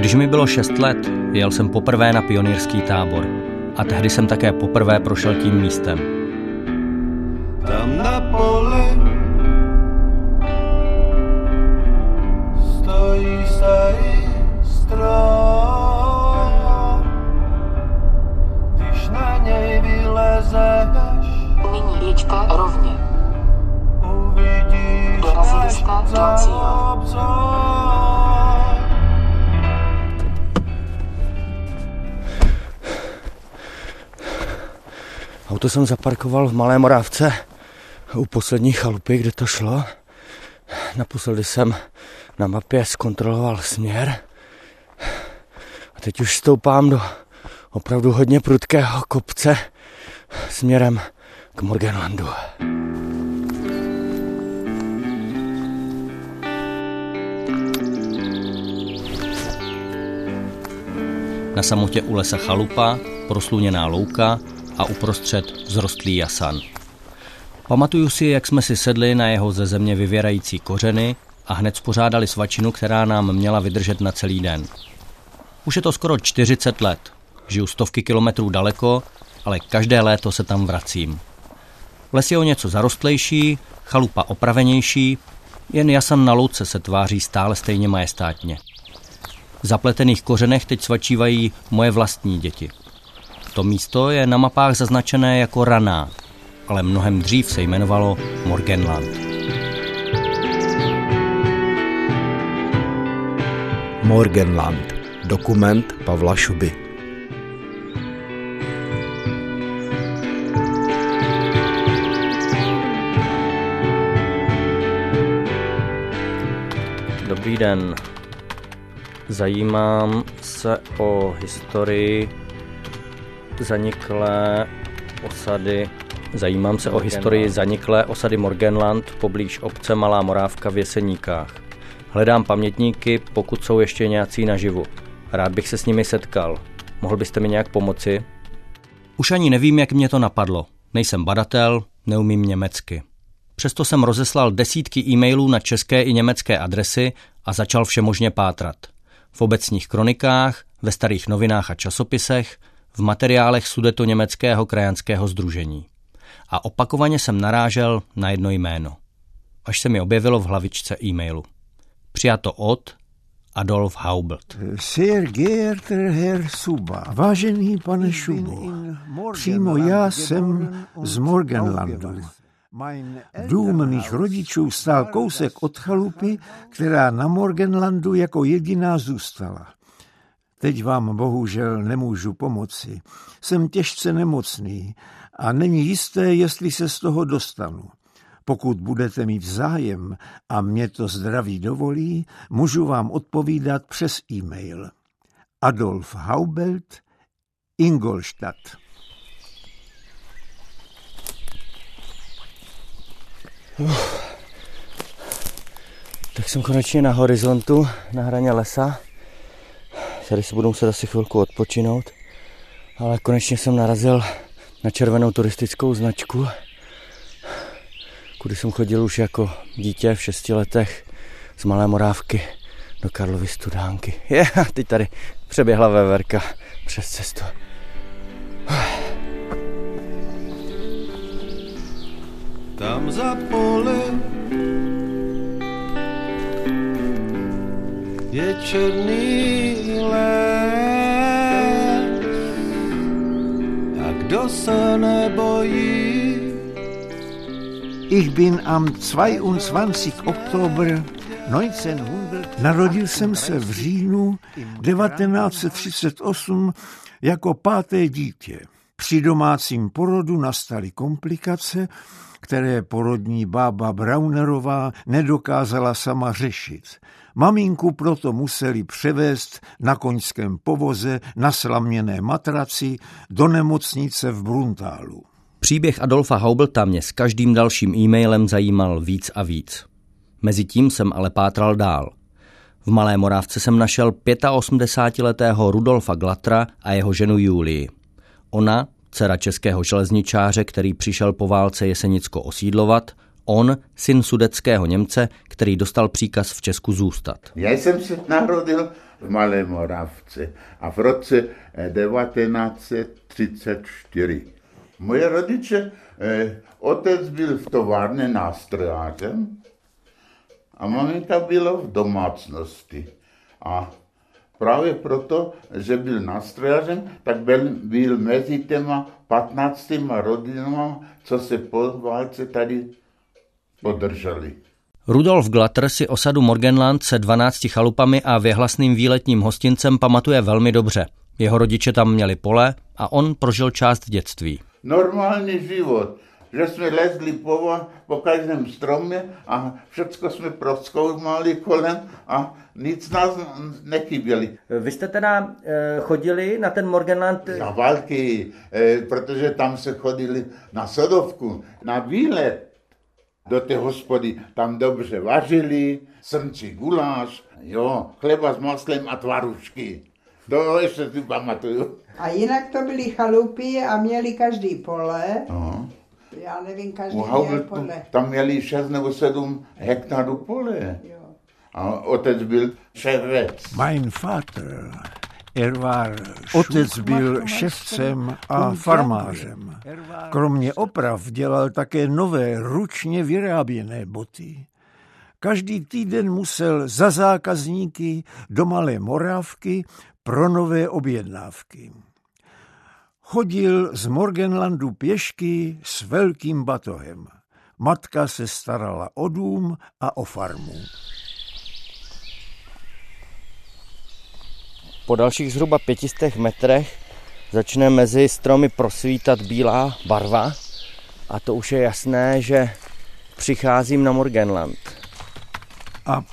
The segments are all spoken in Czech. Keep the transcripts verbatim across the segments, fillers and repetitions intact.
Když mi bylo šest let, jel jsem poprvé na pionýrský tábor a tehdy jsem také poprvé prošel tím místem. Tam na poli stojí starý strom, když na něj vylezeš, nyní jeďte rovně. Uvidíš Dorazili jste do cíle. Auto jsem zaparkoval v Malé Moravce u poslední chalupy, kde to šlo. Naposledy jsem na mapě zkontroloval směr. A teď už stoupám do opravdu hodně prudkého kopce směrem k Morganlandu. Na samotě u lesa chalupa, prosluněná louka a uprostřed vzrostlý jasan. Pamatuju si, jak jsme si sedli na jeho ze země vyvěrající kořeny a hned spořádali svačinu, která nám měla vydržet na celý den. Už je to skoro čtyřicet let. Žiju stovky kilometrů daleko, ale každé léto se tam vracím. Les je o něco zarostlejší, chalupa opravenější, jen jasan na louce se tváří stále stejně majestátně. V zapletených kořenech teď svačívají moje vlastní děti. To místo je na mapách zaznačené jako Raná, ale mnohem dřív se jmenovalo Morganland. Morganland. Dokument Pavla Šuby. Dobrý den. Zajímám se o historii zaniklé osady. Zajímám se o historii zaniklé osady Morganland poblíž obce Malá Morávka v Jeseníkách. Hledám pamětníky, pokud jsou ještě nějací naživu. Rád bych se s nimi setkal. Mohl byste mi nějak pomoci? Už ani nevím, jak mě to napadlo. Nejsem badatel, neumím německy. Přesto jsem rozeslal desítky e-mailů na české i německé adresy a začal všemožně pátrat. V obecních kronikách, ve starých novinách a časopisech, v materiálech Sudetoněmeckého krajanského sdružení. A opakovaně jsem narážel na jedno jméno. Až se mi objevilo v hlavičce e-mailu. Přijato od Adolf Haubelt. Sehr geehrter Herr Suba, vážený pane Šubo, přímo já jsem z Morganlandu. Dům mých rodičů stál kousek od chalupy, která na Morganlandu jako jediná zůstala. Teď vám bohužel nemůžu pomoci. Jsem těžce nemocný a není jisté, jestli se z toho dostanu. Pokud budete mít zájem a mě to zdraví dovolí, můžu vám odpovídat přes e-mail. Adolf Haubelt, Ingolstadt. Uf. Tak jsem konečně na horizontu, na hraně lesa. Tady si budu muset asi chvilku odpočinout, ale konečně jsem narazil na červenou turistickou značku, kudy jsem chodil už jako dítě v šesti letech z Malé Morávky do Karlovy Studánky. Je, teď tady přeběhla veverka přes cestu. Tam za poli je černý les a kdo se nebojí. Ich bin am zweiundzwanzigsten Oktober neunzehnhundert. Narodil jsem se v říjnu devatenáct set třicet osm jako páté dítě. Při domácím porodu nastaly komplikace, které porodní bába Braunerová nedokázala sama řešit. Maminku proto museli převést na koňském povoze na slaměné matraci do nemocnice v Bruntálu. Příběh Adolfa Haubelta mě s každým dalším e-mailem zajímal víc a víc. Mezitím jsem ale pátral dál. V Malé Morávce jsem našel osmdesátiletého Rudolfa Glatra a jeho ženu Julii. Ona, dcera českého železničáře, který přišel po válce Jesenicko osídlovat, on, syn sudetského Němce, který dostal příkaz v Česku zůstat. Já jsem se narodil v Malé Moravce a v roce devatenáct set třicet čtyři. Moje rodiče, eh, otec byl v továrně nástrojářem a maminka byla v domácnosti. A právě proto, že byl nástrojářem, tak byl, byl mezi těma patnáctima rodinama, co se po válce tady podrželi. Rudolf Glatter si osadu Morgenland se dvanácti chalupami a věhlasným výletním hostincem pamatuje velmi dobře. Jeho rodiče tam měli pole a on prožil část dětství. Normální život, že jsme lezli po, po každém stromě a všecko jsme prozkoumali kolem a nic nás nechyběli. Vy jste teda e, chodili na ten Morgenland? Za války, e, protože tam se chodili na sodovku, na výlet do té hospody. Tam dobře vařili, srnčí guláš, jo, chleba s maslem a tvarušky. To ještě si pamatuju. A jinak to byly chalupy a měli každý pole. No. Já nevím, každý Wow, měl pole. Tam měli šest nebo sedm hektarů pole. Jo. A otec byl ševec. Mein Vater, er war Otec byl ševcem a farmářem. Kromě oprav dělal také nové ručně vyráběné boty. Každý týden musel za zákazníky do Malé Morávky pro nové objednávky. Chodil z Morgenlandu pěšky s velkým batohem. Matka se starala o dům a o farmu. Po dalších zhruba pětistech metrech začne mezi stromy prosvítat bílá barva a to už je jasné, že přicházím na Morgenland. Ab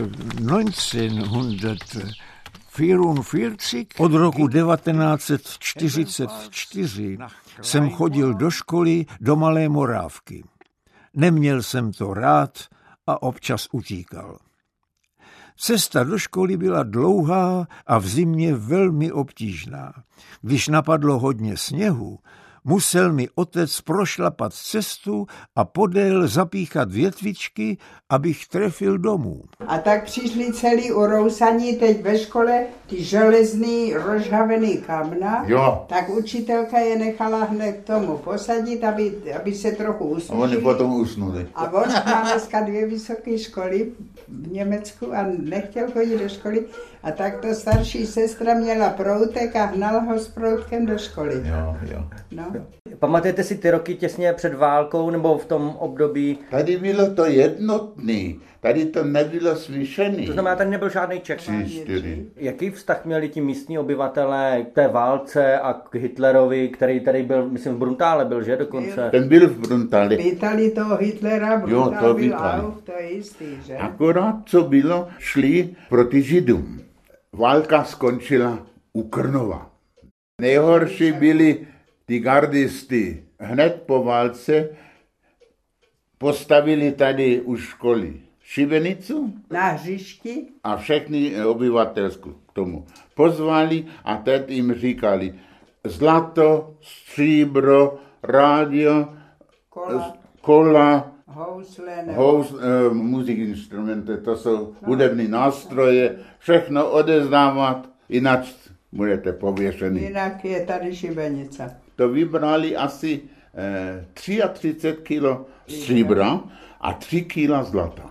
devatenáct od roku devatenáct set čtyřicet čtyři jsem chodil do školy do Malé Morávky. Neměl jsem to rád a občas utíkal. Cesta do školy byla dlouhá a v zimě velmi obtížná. Když napadlo hodně sněhu, musel mi otec prošlapat cestu a podél zapíchat větvičky, abych trefil domů. A tak přišli celý urousaní teď ve škole ty železný rozhavený kamna. Jo. Tak učitelka je nechala hned k tomu posadit, aby, aby se trochu usnuli. A oni potom usnuli. A on má dneska dvě vysoké školy v Německu a nechtěl chodit do školy. A tak to starší sestra měla proutek a hnala ho s proutkem do školy. Jo, jo. No. Pamatujete si ty roky těsně před válkou nebo v tom období? Tady bylo to jednotný, tady to nebylo smíšený. To znamená, tady nebyl žádný Čech. Tři, čtyři. Jaký vztah měli ti místní obyvatelé k té válce a k Hitlerovi, který tady byl, myslím, v Bruntále byl, že dokonce? Ten byl v Bruntále. Vítali toho Hitlera, Jo, to byl vítali. auf, to je jistý, že? Akorát, co bylo, šli proti Židům. Válka skončila u Krnova. Nejhorší byli ty gardisty. Hned po válce postavili tady u školy šibenicu Na hřišti. a všechny obyvatelstvo k tomu pozvali a teď jim říkali zlato, stříbro, rádio, Kola. kola, Housle nebo... Hous, eh, muzikinstrumenty, to jsou hudební nástroje, všechno odezdávat, jinak budete pověšený. Jinak je tady šibenice. To vybrali asi eh, třicet tři kilo stříbra a tři kila zlata.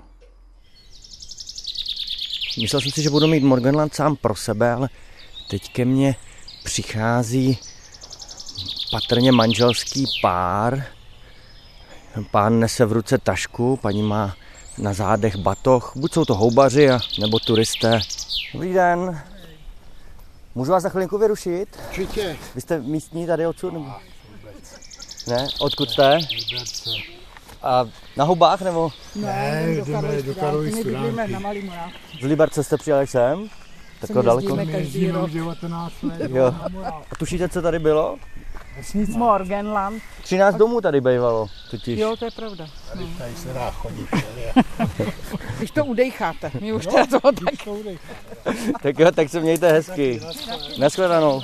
Myslel jsem si, že budu mít Morgenland sám pro sebe, ale teď ke mně přichází patrně manželský pár. Pán nese v ruce tašku, paní má na zádech batoh. Buď jsou to houbaři, a, nebo turisté. Dobrý den. Můžu vás za chvilinku vyrušit? Určitě. Vy jste místní tady odsud? Nebo? Ne? Odkud jste? A na Houbách nebo? Ne, jdeme do Karlovy Studánky. Z Liberce jste přijeli sem? Takhle daleko? My jezdíme už devatenáct let. Jo. A tušíte, co tady bylo? Morgenland. třináct domů tady bývalo, totiž. Jo, to je pravda. No. Tady se dá chodit. Když to udejcháte, my už teda toho tak. Tak jo, tak se mějte hezky. Nashledanou.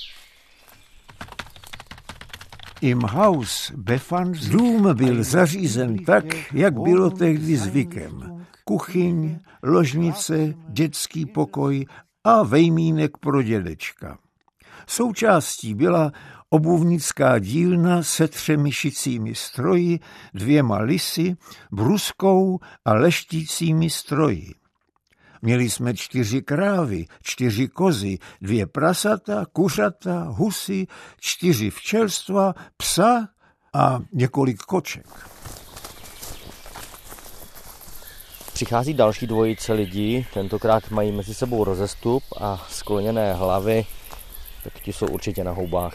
Im Haus befand dům byl zařízen tak, jak bylo tehdy zvykem. Kuchyň, ložnice, dětský pokoj a vejmínek pro dědečka. Součástí byla obuvnická dílna se třemi šicími stroji, dvěma lisy, bruskou a leštícími stroji. Měli jsme čtyři krávy, čtyři kozy, dvě prasata, kuřata, husy, čtyři včelstva, psa a několik koček. Přichází další dvojice lidí, tentokrát mají mezi sebou rozestup a skloněné hlavy, tak ti jsou určitě na houbách.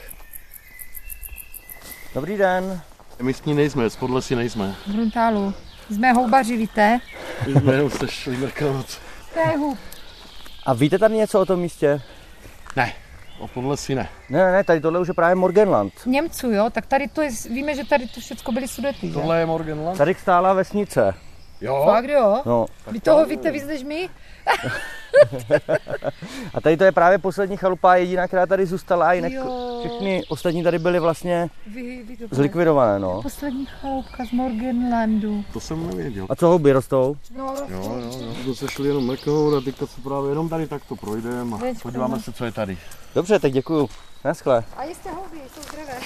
Dobrý den. My s ní nejsme, z Podlesí nejsme. V Bruntálu. Jsme houbaři, víte? My jsme jenom se šli mrknout. To je hub. A víte tady něco o tom místě? Ne, o Podlesí ne. Ne, ne, ne, tady tohle už je právě Morgenland. Němců, jo? Tak tady to je, víme, že tady to všechno byly Sudety, že? Tohle je Morgenland? Tady stála vesnice. Jo? Fakt jo? No. Vy toho víte víc než my? A tady to je právě poslední chalupa, jediná, která tady zůstala a jinak jo. Všechny ostatní tady byly vlastně vy, vy zlikvidované. No. Poslední chaloupka z Morgenlandu. To jsem nevěděl. A co houby rostou? No, rostou. Jo, jo, jo. To se šli jenom mrknout a teďka se právě jenom tady takto projdeme a podíváme se, co je tady. Dobře, tak děkuju. Naschle. A jste houby, jsou zdravé.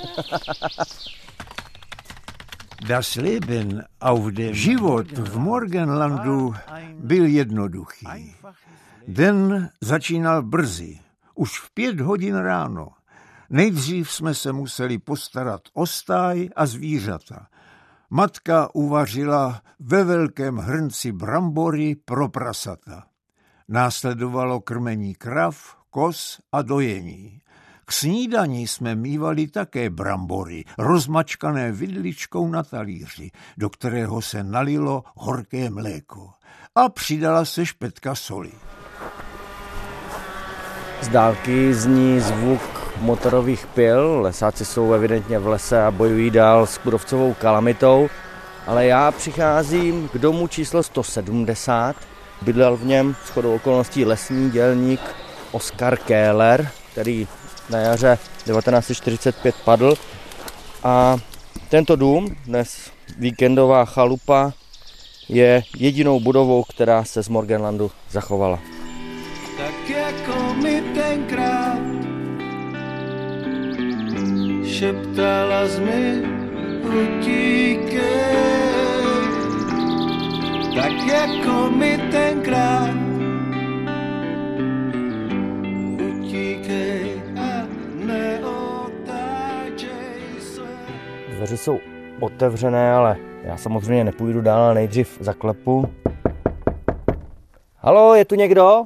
Das Leben auf dem Život v Morgenlandu byl jednoduchý. Den začínal brzy, už v pět hodin ráno. Nejdřív jsme se museli postarat o stáj a zvířata. Matka uvařila ve velkém hrnci brambory pro prasata. Následovalo krmení krav, koz a dojení. K snídani jsme mívali také brambory, rozmačkané vidličkou na talíři, do kterého se nalilo horké mléko. A přidala se špetka soli. Z dálky zní zvuk motorových pil, lesáci jsou evidentně v lese a bojují dál s kůrovcovou kalamitou, ale já přicházím k domu číslo sto sedmdesát, bydlel v něm shodou okolností lesní dělník Oskar Kéhler, který na jaře devatenáct set čtyřicet pět padl a tento dům, dnes víkendová chalupa, je jedinou budovou, která se z Morgenlandu zachovala. Tak jako mi tenkrát šeptala jsi mi utíkej, tak jako mi tenkrát utíkej a neotáčej se. Dveře jsou otevřené, ale já samozřejmě nepůjdu dál, ale nejdřív zaklepu. Haló, je tu někdo?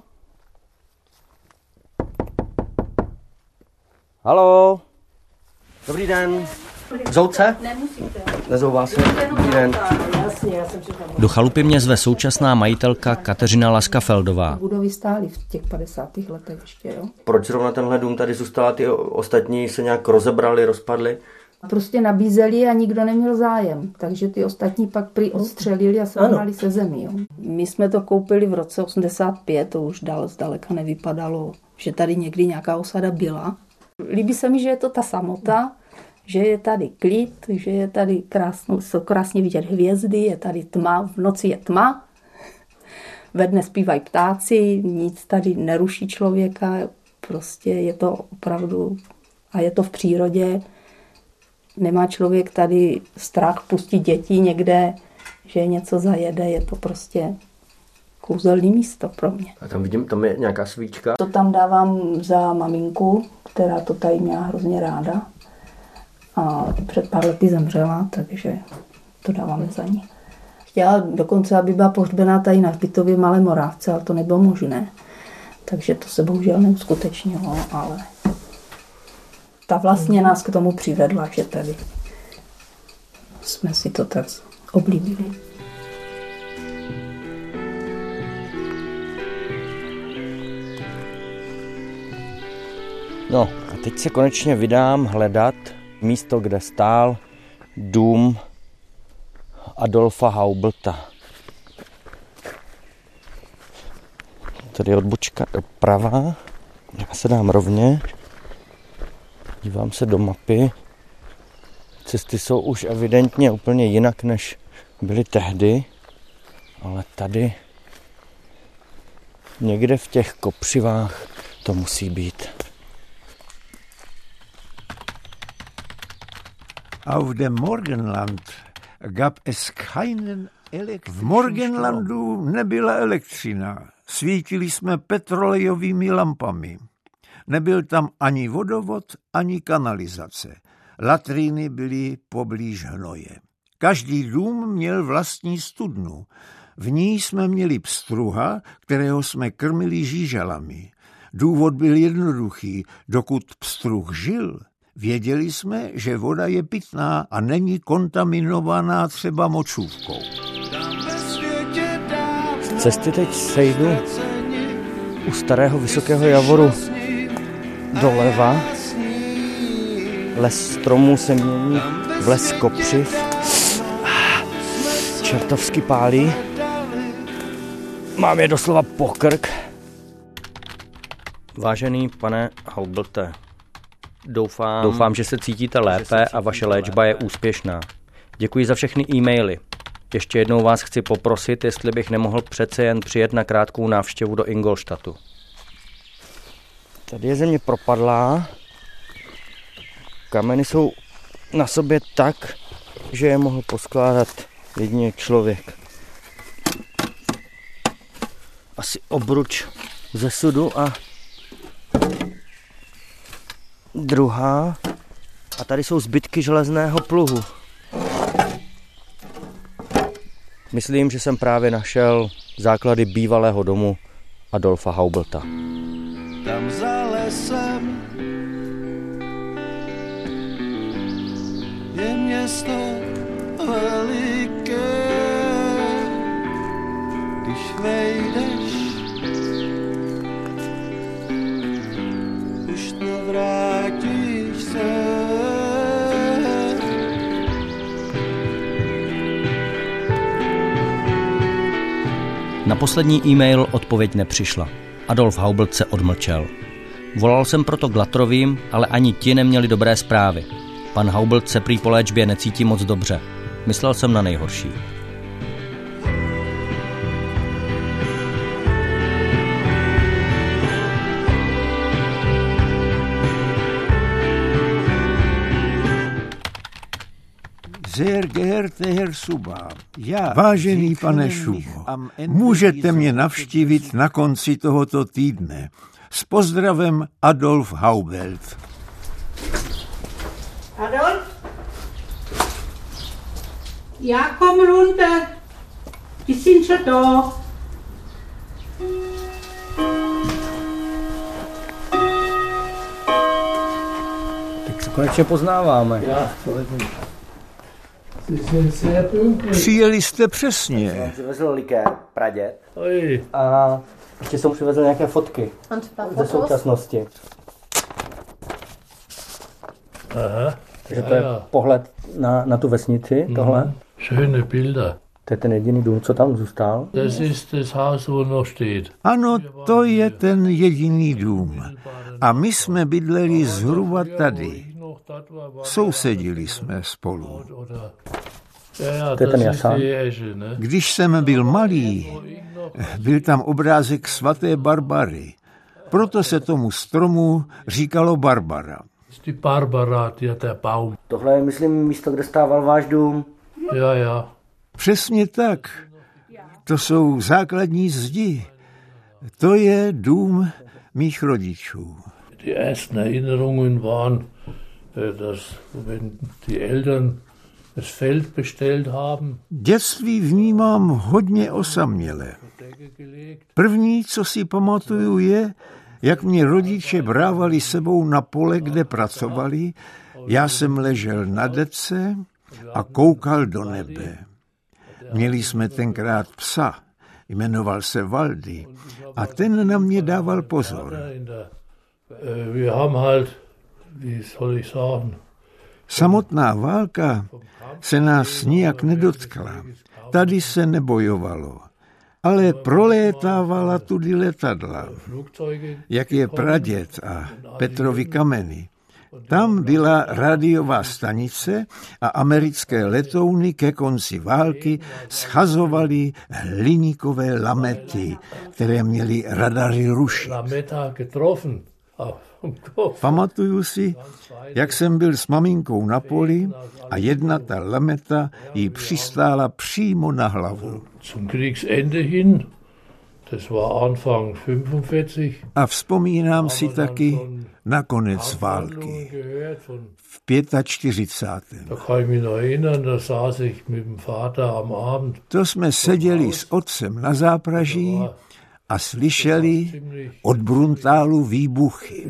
Haló? Dobrý den. Zoutce? Nemusíte. Nezouvá se? Dobrý den. Do chalupy mě zve současná majitelka Kateřina Laskafeldová. Budovy stály v těch padesátých letech ještě, jo. Proč zrovna tenhle dům tady zůstala, ty ostatní se nějak rozebrali, rozpadli? Prostě nabízeli a nikdo neměl zájem, takže ty ostatní pak prý odstřelili a srovnali se zemí. Jo. My jsme to koupili v roce osmdesát pět, to už dál zdaleka nevypadalo, že tady někdy nějaká osada byla. Líbí se mi, že je to ta samota, že je tady klid, že je tady krásno, jsou krásně vidět hvězdy, je tady tma, v noci je tma, ve dne zpívají ptáci, nic tady neruší člověka, prostě je to opravdu, a je to v přírodě. Nemá člověk tady strach pustit děti někde, že něco zajede, je to prostě kouzelný místo pro mě. A tam vidím, tam je nějaká svíčka. To tam dávám za maminku, která to tady měla hrozně ráda. A před pár lety zemřela, takže to dáváme za ní. Chtěla dokonce, aby byla pohřbená tady na hřbitově Malé Morávce, ale to nebylo možné. Takže to se bohužel neuskutečnilo, ale ta vlastně nás k tomu přivedla, že tady jsme si to tak oblíbili. No a teď se konečně vydám hledat místo, kde stál dům Adolfa Haublta. Tady je odbočka doprava. Já se dám rovně. Dívám se do mapy. Cesty jsou už evidentně úplně jinak, než byly tehdy. Ale tady Někde v těch kopřivách to musí být. Auf dem Morgenland gab es keinen v Morgenlandu nebyla elektřina. Svítili jsme petrolejovými lampami. Nebyl tam ani vodovod, ani kanalizace. Latríny byly poblíž hnoje. Každý dům měl vlastní studnu. V ní jsme měli pstruha, kterého jsme krmili žížalami. Důvod byl jednoduchý. Dokud pstruh žil, věděli jsme, že voda je pitná a není kontaminovaná třeba močůvkou. Z cesty teď sejdu u starého Vysokého Javoru doleva. Les stromů se mění v les kopřiv. Čertovsky pálí. Mám je doslova pokrk. Vážený pane Haubelte, doufám, doufám, že se cítíte lépe a vaše léčba je úspěšná. Děkuji za všechny e-maily. Ještě jednou vás chci poprosit, jestli bych nemohl přece jen přijet na krátkou návštěvu do Ingolstadtu. Tady je země propadlá. Kameny jsou na sobě tak, že je mohl poskládat jedině člověk. Asi obruč ze sudu a druhá. A tady jsou zbytky železného pluhu. Myslím, že jsem právě našel základy bývalého domu Adolfa Haubelta. Tam za lesem je město veliké. Když vejdeš, už nevrátíš se. Na poslední e-mail odpověď nepřišla. Adolf Haubelt se odmlčel. Volal jsem proto Glatrovým, ale ani ti neměli dobré zprávy. Pan Haubelt se prý po léčbě necítí moc dobře. Myslel jsem na nejhorší. Sehr geehrter Herr Suba, já, vážený pane Šubo, můžete mě navštívit na konci tohoto týdne. S pozdravem Adolf Haubelt. Adolf? Ja, komm runter. Die sind schon da. Tak se konečně poznáváme. Já, Přijeli jste přesně. Jsem přivezl likér, praděd. Oj. A ještě jsem přivezl nějaké fotky ze současnosti. Aha. Takže to je pohled na, na tu vesnici, tohle. Schöne Bilder. To je ten jediný dům, co tam zůstal. Das ist das Haus, wo noch steht. Ano, to je ten jediný dům. A my jsme bydleli zhruba tady. Sousedili jsme spolu. To je ten jasán. Když jsem byl malý, byl tam obrázek svaté Barbary. Proto se tomu stromu říkalo Barbara. Tohle je, myslím, místo, kde stával váš dům. Ja, ja. Přesně tak. To jsou základní zdi. To je dům mých rodičů. Die ersten Erinnerungen waren, dass wenn die Eltern das Feld bestellt haben. Dětství vnímám hodně osaměle. První, co si pamatuju, je, jak mě rodiče brávali sebou na pole, kde pracovali. Já jsem ležel na dece a koukal do nebe. Měli jsme tenkrát psa, jmenoval se Valdy, a ten na mě dával pozor. Wir haben halt, wie soll ich sagen, Samotná válka se nás nijak nedotkla. Tady se nebojovalo, ale prolétávala tudy letadla. Jak je praděd a Petrovi kameny. Tam byla rádiová stanice a americké letouny ke konci války schazovaly hliníkové lamety, které měly radary rušit. Pamatuju si, jak jsem byl s maminkou na poli a jedna ta lameta jí přistála přímo na hlavu. Zum Kriegsende hin, das war Anfang fünfundvierzig. A vzpomínám si taky na konec války. V čtyřicátém pátém. Da kann ich mich noch erinnern, da saß ich mit dem Vater am Abend. To jsme seděli s otcem na zápraží a slyšeli od Bruntálu výbuchy.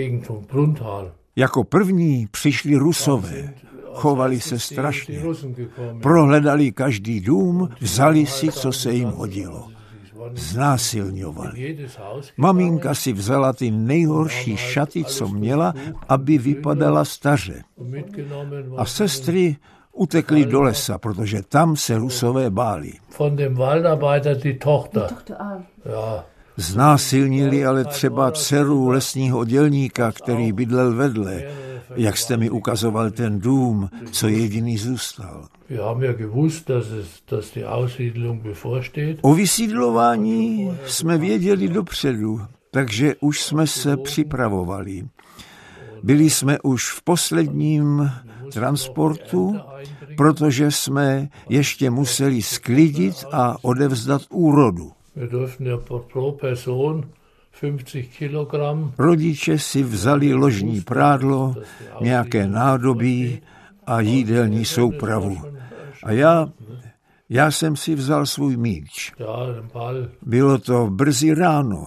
Jako první přišli Rusové. Chovali se strašně. Prohledali každý dům, vzali si, co se jim hodilo. Znásilňovali. Maminka si vzala ty nejhorší šaty, co měla, aby vypadala staře. A sestry utekli do lesa, protože tam se Rusové báli. Von dem Waldarbeiter die Tochter. Ja. Znásilnili ale třeba dceru lesního dělníka, který bydlel vedle, jak jste mi ukazoval ten dům, co jediný zůstal. O vysídlování jsme věděli dopředu, takže už jsme se připravovali. Byli jsme už v posledním transportu, protože jsme ještě museli sklidit a odevzdat úrodu. Rodiče si vzali ložní prádlo, nějaké nádobí a jídelní soupravu. A já, já jsem si vzal svůj míč. Bylo to brzy ráno.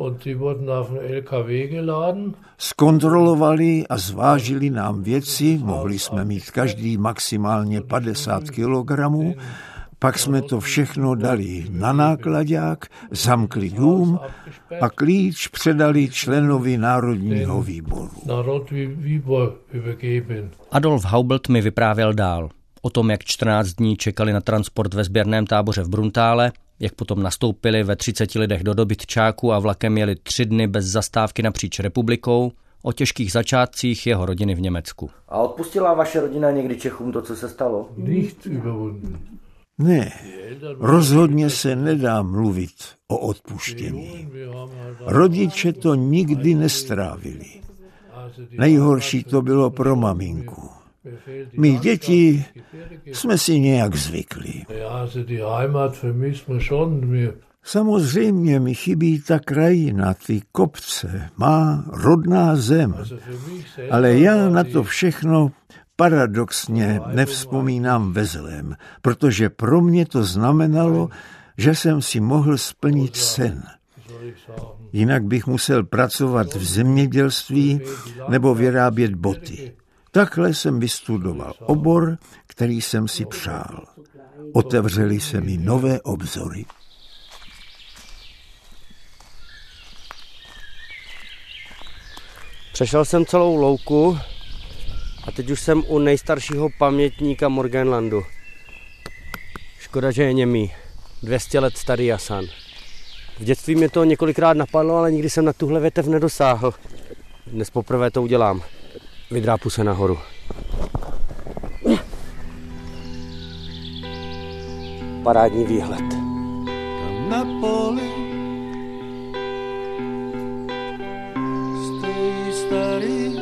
Zkontrolovali a zvážili nám věci, mohli jsme mít každý maximálně padesát kilogramů, pak jsme to všechno dali na náklaďák, zamkli dům a klíč předali členovi Národního výboru. Adolf Haubelt mi vyprávěl dál o tom, jak čtrnáct dní čekali na transport ve sběrném táboře v Bruntále, jak potom nastoupili ve třiceti lidech do dobytčáku a vlakem jeli tři dny bez zastávky napříč republikou, o těžkých začátcích jeho rodiny v Německu. A odpustila vaše rodina někdy Čechům to, co se stalo? Ne, rozhodně se nedá mluvit o odpuštění. Rodiče to nikdy nestrávili. Nejhorší to bylo pro maminku. My děti jsme si nějak zvykli. Samozřejmě mi chybí ta krajina, ty kopce, má rodná zem. Ale já na to všechno paradoxně nevzpomínám ve zlém, protože pro mě to znamenalo, že jsem si mohl splnit sen. Jinak bych musel pracovat v zemědělství nebo vyrábět boty. Takhle jsem vystudoval obor, který jsem si přál. Otevřely se mi nové obzory. Přešel jsem celou louku a teď už jsem u nejstaršího pamětníka Morgenlandu. Škoda, že je němý. dvě stě let starý jasan. V dětství mě to několikrát napadlo, ale nikdy jsem na tuhle větev nedosáhl. Dnes poprvé to udělám. Vydrápu se nahoru. Parádní výhled. Tam na poli stojí starý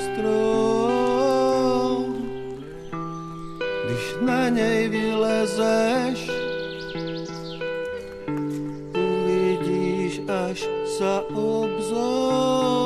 strom. Když na něj vylezeš, uvidíš až za obzor.